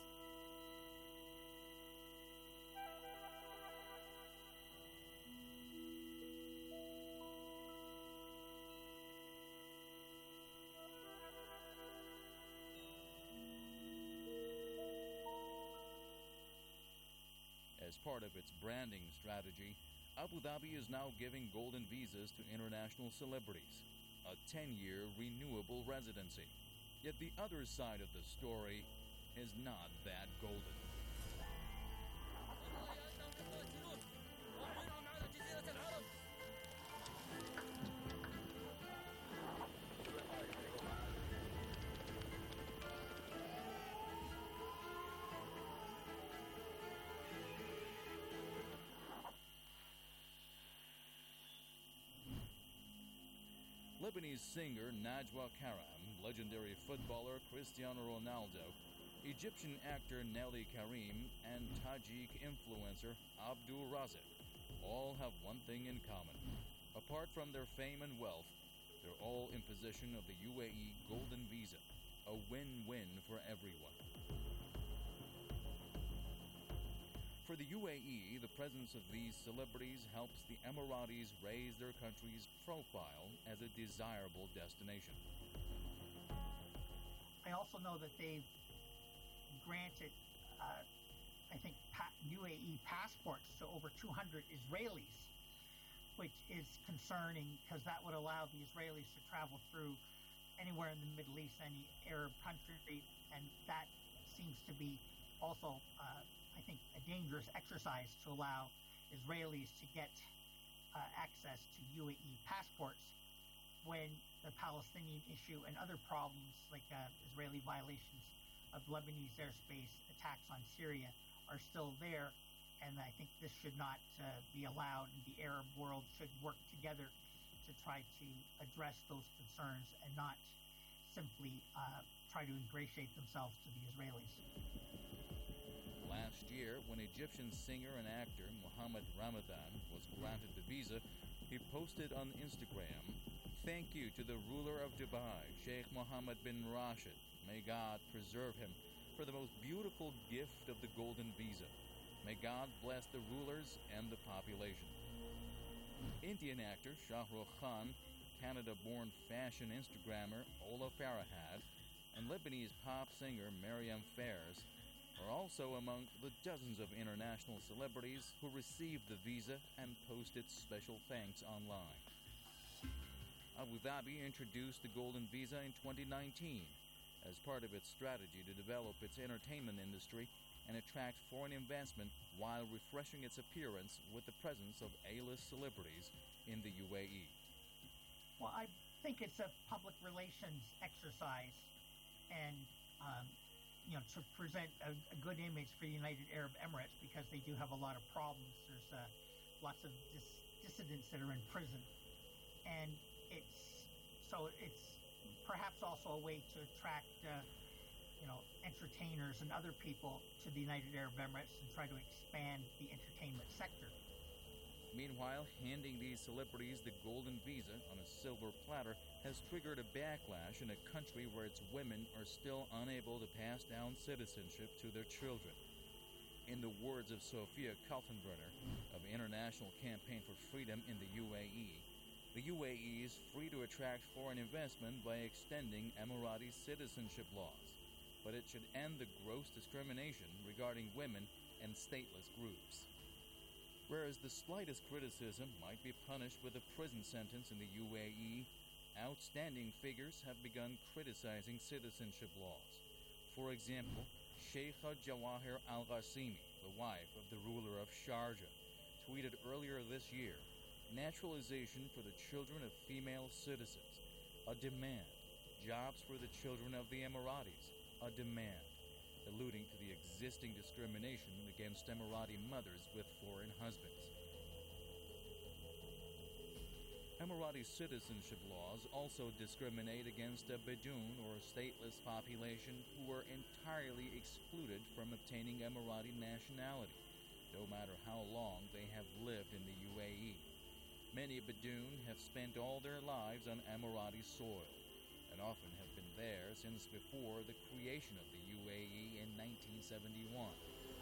As part of its branding strategy, Abu Dhabi is now giving golden visas to international celebrities, a ten-year renewable residency. Yet the other side of the story is not that golden. Lebanese singer Najwa Karam, legendary footballer Cristiano Ronaldo, Egyptian actor Nelly Karim, and Tajik influencer Abdul Razak all have one thing in common. Apart from their fame and wealth, they're all in possession of the U A E Golden Visa, a win-win for everyone. For the U A E, the presence of these celebrities helps the Emiratis raise their country's profile as a desirable destination. I also know that they've granted, uh, I think, pa- U A E passports to over two hundred Israelis, which is concerning because that would allow the Israelis to travel through anywhere in the Middle East, any Arab country, and that seems to be also, uh, I think, a dangerous exercise to allow Israelis to get uh, access to U A E passports when the Palestinian issue and other problems like uh, Israeli violations of Lebanese airspace, attacks on Syria are still there, and I think this should not uh, be allowed, and the Arab world should work together to try to address those concerns and not simply uh, try to ingratiate themselves to the Israelis. Last year, when Egyptian singer and actor Mohammed Ramadan was granted the visa, he posted on Instagram, "Thank you to the ruler of Dubai, Sheikh Mohammed bin Rashid. May God preserve him for the most beautiful gift of the Golden Visa. May God bless the rulers and the population." Indian actor Shah Rukh Khan, Canada-born fashion Instagrammer Ola Farahad, and Lebanese pop singer Mariam Fairs are also among the dozens of international celebrities who received the visa and posted special thanks online. Abu Dhabi introduced the Golden Visa in twenty nineteen as part of its strategy to develop its entertainment industry and attract foreign investment while refreshing its appearance with the presence of A-list celebrities in the U A E. Well, I think it's a public relations exercise and, um, you know, to present a, a good image for the United Arab Emirates because they do have a lot of problems. There's uh, lots of dis- dissidents that are in prison. And it's, so it's perhaps also a way to attract, uh, you know, entertainers and other people to the United Arab Emirates and try to expand the entertainment sector. Meanwhile, handing these celebrities the Golden Visa on a silver platter has triggered a backlash in a country where its women are still unable to pass down citizenship to their children. In the words of Sophia Kaltenbrunner of International Campaign for Freedom in the U A E, the U A E is free to attract foreign investment by extending Emirati citizenship laws, but it should end the gross discrimination regarding women and stateless groups. Whereas the slightest criticism might be punished with a prison sentence in the U A E, outstanding figures have begun criticizing citizenship laws. For example, Sheikha Jawahir Al-Qasimi, the wife of the ruler of Sharjah, tweeted earlier this year, "Naturalization for the children of female citizens, a demand. Jobs for the children of the Emiratis, a demand," alluding to the existing discrimination against Emirati mothers with foreign husbands. Emirati citizenship laws also discriminate against a Bedouin or stateless population who are entirely excluded from obtaining Emirati nationality, no matter how long they have lived in the U A E. Many Bedouin have spent all their lives on Emirati soil, and often have been there since before the creation of the U A E in nineteen seventy-one.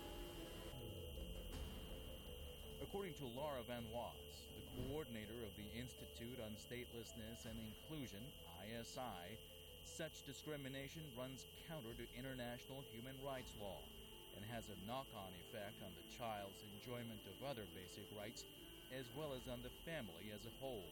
According to Laura Van Was, the coordinator of the Institute on Statelessness and Inclusion, I S I, such discrimination runs counter to international human rights law and has a knock-on effect on the child's enjoyment of other basic rights, as well as on the family as a whole.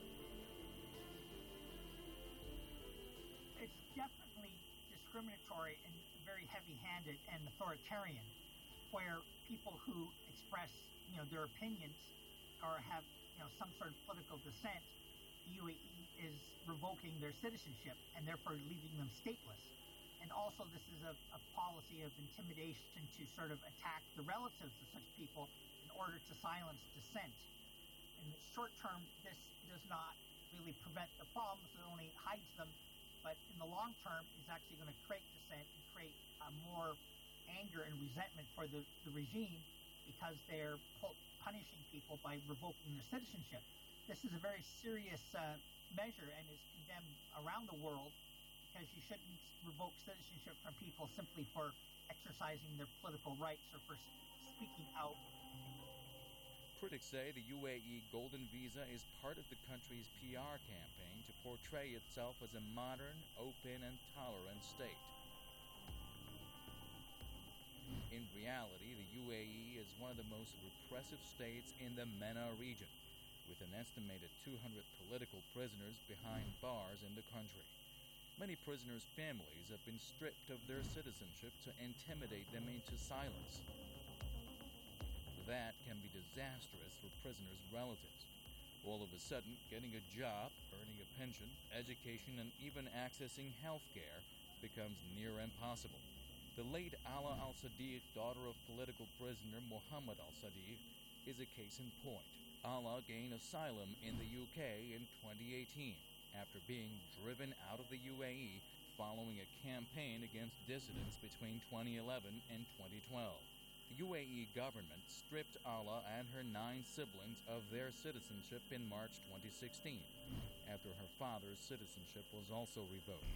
It's definitely discriminatory and very heavy-handed and authoritarian, where people who express, you know, their opinions or have, you know, some sort of political dissent, the U A E is revoking their citizenship and therefore leaving them stateless. And also this is a, a policy of intimidation to sort of attack the relatives of such people in order to silence dissent. In the short term, this does not really prevent the problems, it only hides them, but in the long term is actually going to create dissent and create uh, more anger and resentment for the, the regime because they're pu- punishing people by revoking their citizenship. This is a very serious uh, measure and is condemned around the world because you shouldn't revoke citizenship from people simply for exercising their political rights or for speaking out. Critics say the U A E Golden Visa is part of the country's P R campaign to portray itself as a modern, open, and tolerant state. In reality, the U A E is one of the most repressive states in the MENA region, with an estimated two hundred political prisoners behind bars in the country. Many prisoners' families have been stripped of their citizenship to intimidate them into silence. That can be disastrous for prisoners' relatives. All of a sudden, getting a job, earning a pension, education, and even accessing health care becomes near impossible. The late Ala al-Sadiq, daughter of political prisoner Muhammad al-Sadiq, is a case in point. Ala gained asylum in the U K in twenty eighteen after being driven out of the U A E following a campaign against dissidents between twenty eleven and twenty twelve. The U A E government stripped Ala and her nine siblings of their citizenship in March twenty sixteen, after her father's citizenship was also revoked.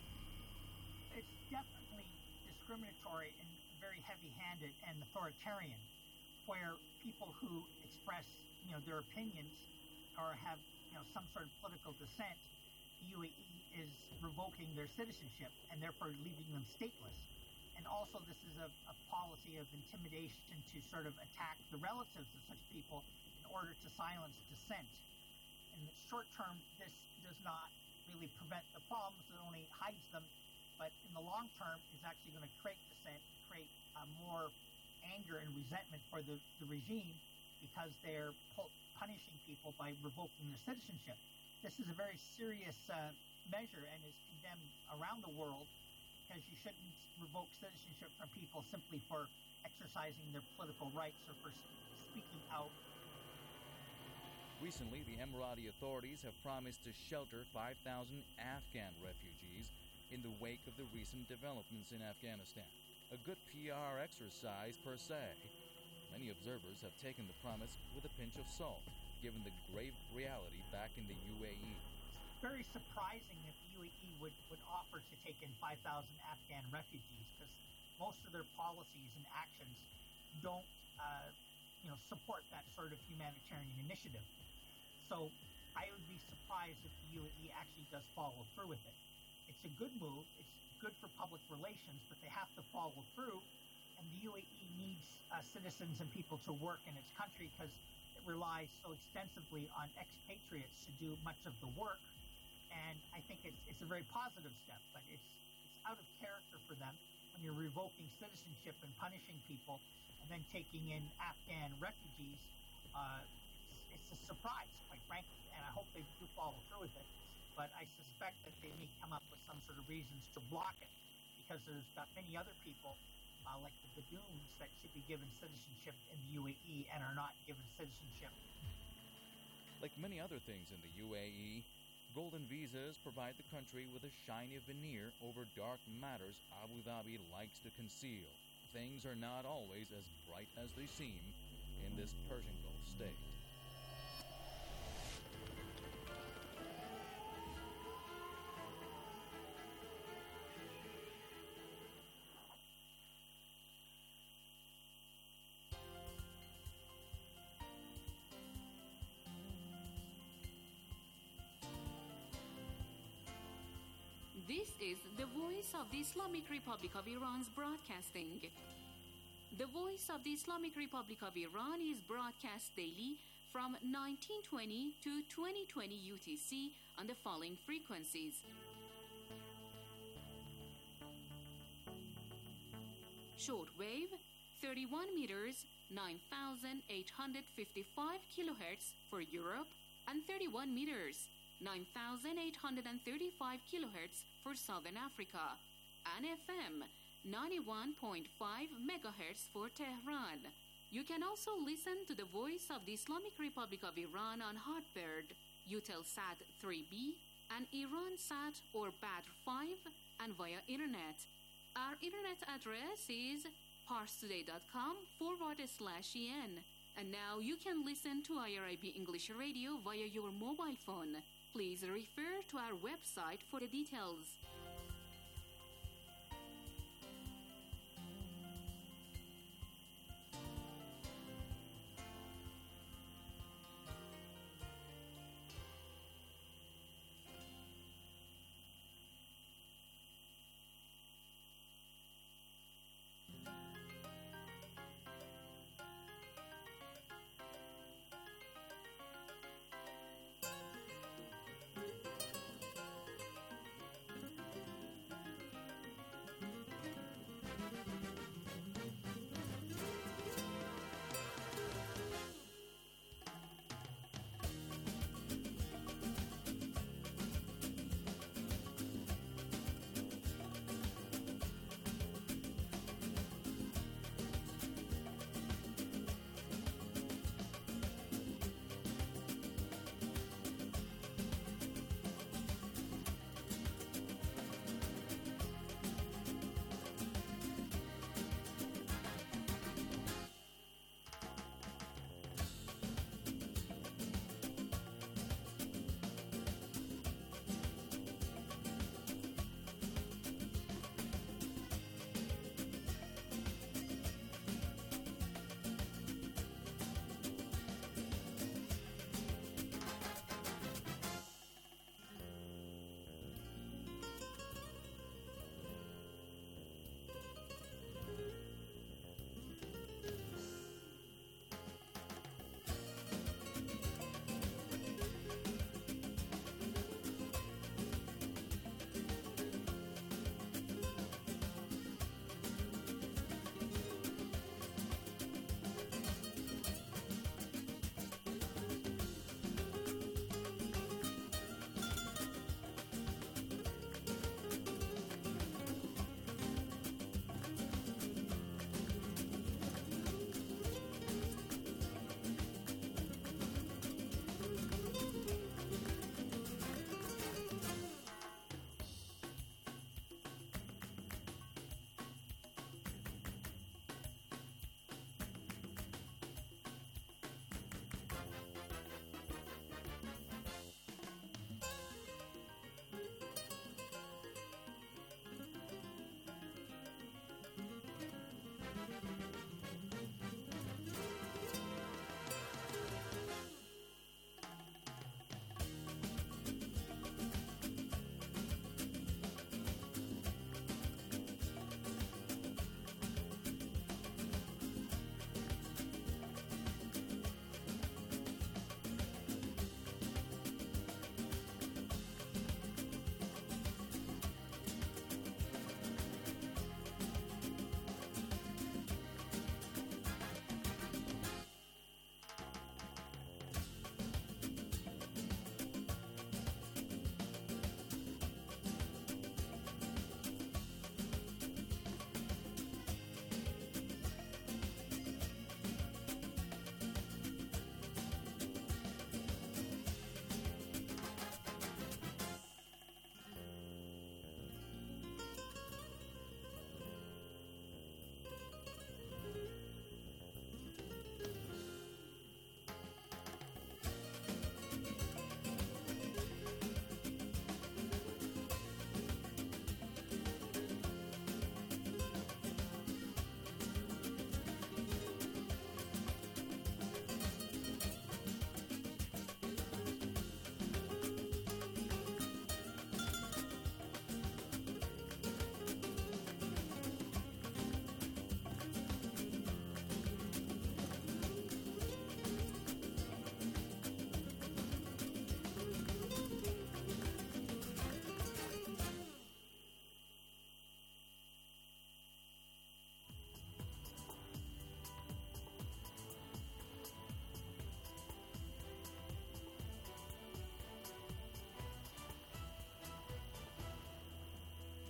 It's definitely discriminatory and very heavy-handed and authoritarian, where people who express, you know, their opinions or have, you know, some sort of political dissent, the U A E is revoking their citizenship and therefore leaving them stateless. And also this is a, a policy of intimidation to sort of attack the relatives of such people in order to silence dissent. In the short term, this does not really prevent the problems, it only hides them, but in the long term is actually going to create dissent, create uh, more anger and resentment for the, the regime because they're pu- punishing people by revoking their citizenship. This is a very serious uh, measure and is condemned around the world because you shouldn't revoke citizenship from people simply for exercising their political rights or for speaking out. Recently, the Emirati authorities have promised to shelter five thousand Afghan refugees in the wake of the recent developments in Afghanistan. A good P R exercise per se. Many observers have taken the promise with a pinch of salt, given the grave reality back in the U A E. It's very surprising that the U A E would, would offer to take in five thousand Afghan refugees because most of their policies and actions don't uh, you know, support that sort of humanitarian initiative. So I would be surprised if the U A E actually does follow through with it. It's a good move. It's good for public relations, but they have to follow through. And the U A E needs uh, citizens and people to work in its country because it relies so extensively on expatriates to do much of the work. And I think it's, it's a very positive step, but it's, it's out of character for them when you're revoking citizenship and punishing people and then taking in Afghan refugees. Uh, it's, it's a surprise, quite frankly, and I hope they do follow through with it. But I suspect that they may come up with some sort of reasons to block it because there's got many other people Uh, like the Badoons that should be given citizenship in the U A E and are not given citizenship. Like many other things in the U A E, golden visas provide the country with a shiny veneer over dark matters Abu Dhabi likes to conceal. Things are not always as bright as they seem in this Persian Gulf state. This is the Voice of the Islamic Republic of Iran's broadcasting. The Voice of the Islamic Republic of Iran is broadcast daily from nineteen twenty to twenty twenty U T C on the following frequencies. Shortwave, thirty-one meters, nine thousand eight hundred fifty-five kilohertz for Europe, and thirty-one meters, nine thousand eight hundred thirty-five kilohertz for Southern Africa, and F M, ninety-one point five megahertz for Tehran. You can also listen to the Voice of the Islamic Republic of Iran on Hotbird, Eutelsat three B, and IranSat or Badr five, and via Internet. Our Internet address is parstoday.com forward slash en. And now you can listen to I R I B English Radio via your mobile phone. Please refer to our website for the details.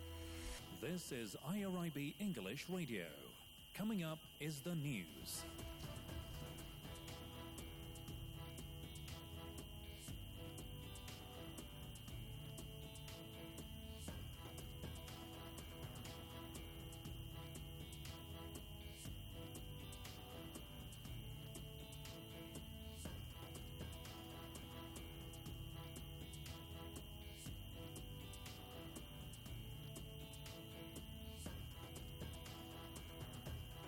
This is I R I B English Radio. Coming up is the news.